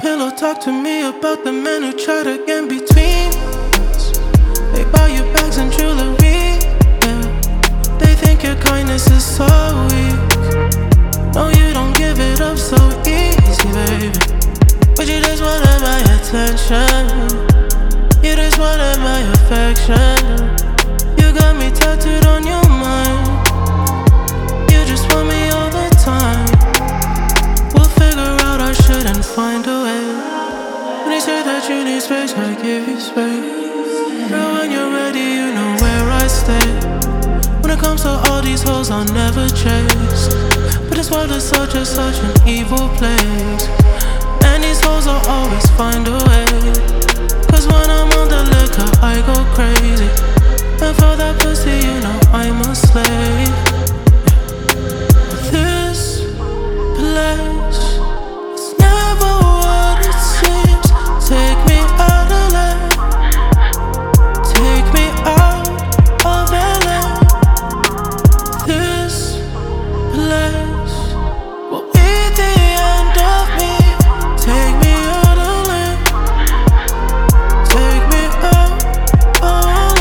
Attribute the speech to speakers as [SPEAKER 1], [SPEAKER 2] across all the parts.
[SPEAKER 1] pillow talk to me about the men who try to get in between us. They buy you bags and jewelry, yeah. They think your kindness is so weak. No, you don't give it up so easy, baby. But you just wanted my attention. You just wanted my affection. You got me tattooed on your mind. You just want me all the time. We'll figure out, I shouldn't find a way. When you say that you need space, I give you space. Girl, when you're ready, you know where I stay. When it comes to all these hoes, I'll never chase. But this world is such an evil place. And these hoes will always find a way. Cause when I'm on the liquor, I go crazy. And for that pussy, you know I'm a slave. This place is never what it seems. Take me out of LA. Take me out of LA. This place will be the end of me. Take me out of LA. Take me out of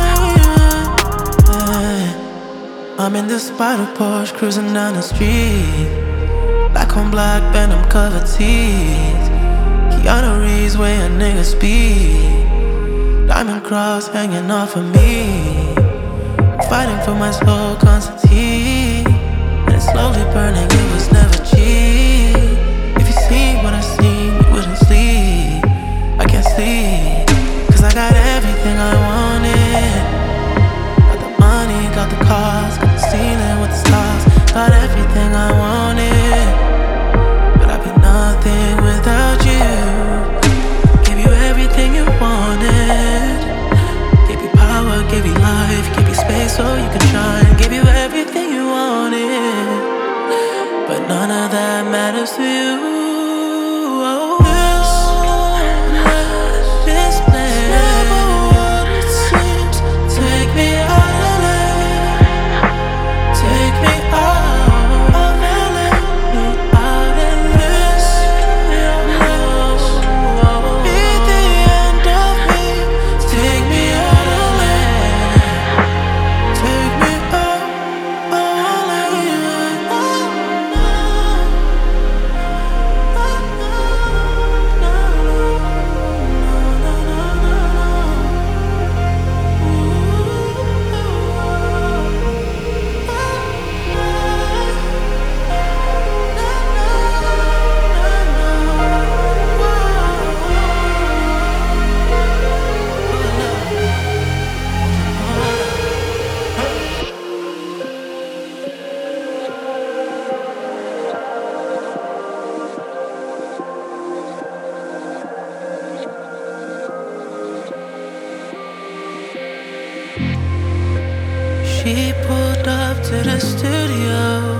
[SPEAKER 1] LA. I'm in this spider Porsche cruising down the street. Black on black, Venom covered teeth. Keanu Reeves way a nigga speed. Diamond cross hanging off of me. Fighting for my soul, Constantine. And it's slowly burning, it was never cheap. If you see what I see, you wouldn't sleep. I can't sleep, cause I got everything I wanted. Got the money, got the cars, got the ceiling with the stars. Got everything I wanted, but I'd be nothing without you. Give you everything you wanted. Give you power, give you life, give you space so you can shine. Give you everything you wanted, but none of that matters to you. This place never what it seems. Take me out of LA. Take me out of LA. Out of this place be the end of me. Take me out of LA. Take me out of She pulled up to the studio.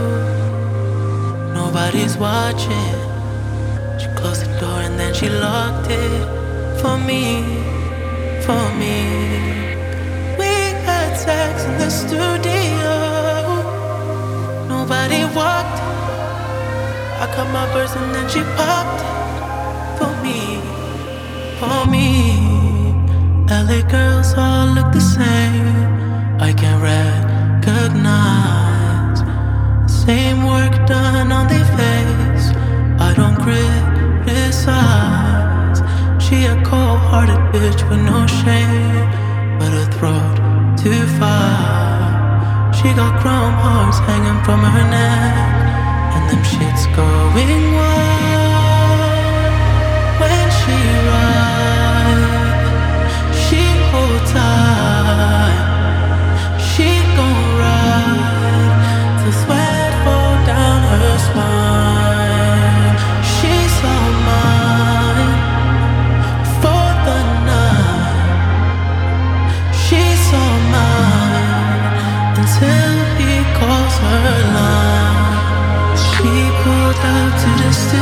[SPEAKER 1] Nobody's watching. She closed the door and then she locked it. For me, for me. We had sex in the studio. Nobody walked. I cut my burst and then she popped it. For me, for me. LA girls all look the same. I can recognize same work done on their face. I don't criticize. She a cold-hearted bitch with no shame, but her throat too far. She got chrome hearts hanging from her neck, and them shits going wild. When she rides, she hold tight. She gon' ride till sweat fall down her spine. She's all mine for the night. She's all mine until he calls her line. She pulled up to the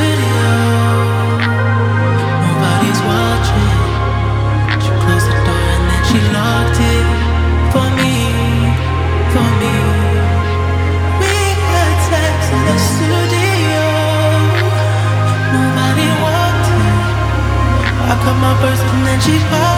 [SPEAKER 1] she